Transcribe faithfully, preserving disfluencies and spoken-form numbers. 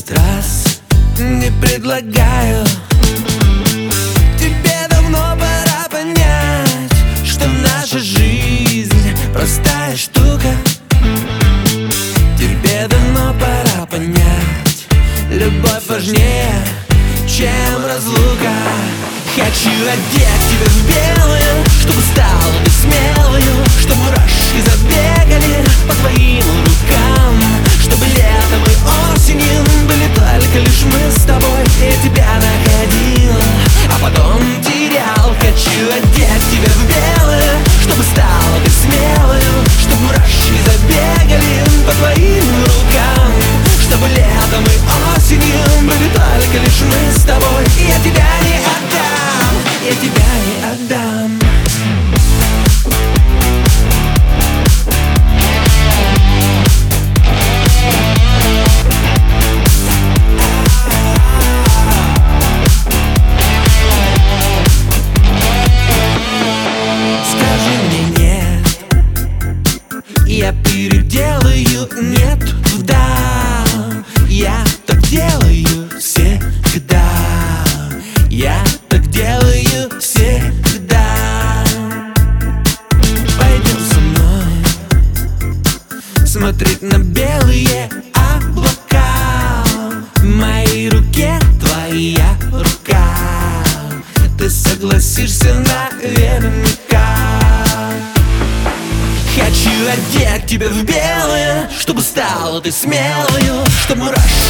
этот раз не предлагаю. Тебе давно пора понять, что наша жизнь простая штука. Тебе давно пора понять, любовь важнее, чем разлука. Хочу одеть тебя в белое, чтобы стала ты смелою, чтобы мурашки забегали по твоим рукам, чтобы летом и осенью были только лишь мы с тобой. Я тебя находил, а потом терял. Хочу одеть тебя в белое, чтобы стала ты смелою, чтобы мурашки забегали по твоим рукам, чтобы летом и осенью были только лишь мы с тобой. Я тебя не отдам, я тебя не отдам. Скажи мне нет, я переделаю нет в да. Я так делаю всегда, я так делаю всегда. Пойдем со мной смотреть на белые облака. В моей руке твоя рука, ты согласишься наверняка. Хочу одеть тебя в белое, чтобы стала ты смелою, чтобы мурашки